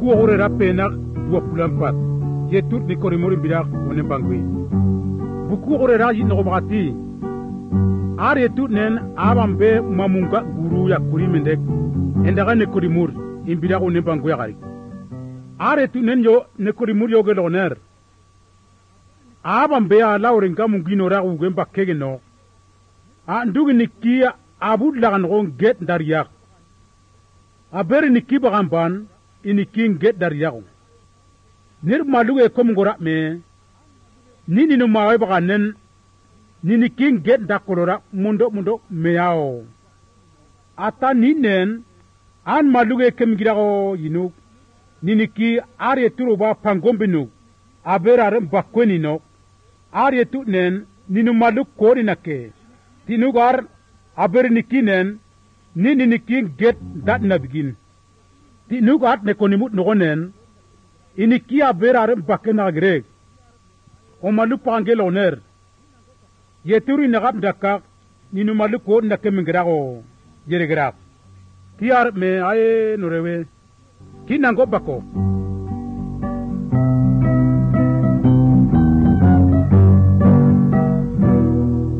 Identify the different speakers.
Speaker 1: buku ore rapena dua pulampat yetut ni korimori bidak wonen bangui buku ore ra yin ngomati ar yetut nen abambe mamunga guru ya kurimendek endaga ne korimur imbidak wonen bangui gari ar yetut nen yo ne korimur yo geloner abambe ala orenga mungino ra ugen bakkege no a ndugi nikia abud lagan gon get dariyak aberi niki bagamban inikin get dariyak nir maluge kom ngora me nini no mawe baganen nini king get dakolora mundo meyao ata ninen an maluge kem girago yinu nini ki are turuba pangombinu aberare bakweni no are tu nen ninu maluk kori nake tinugar aberi nikinen nini nikin get dat nabigin tinugar ne konimut nogonen iniki aberare bakena greg o malu pangeloner yeturi nagap dakak ninu malu ko nakemingrago yeregraf kiar me aye norewe kinango bako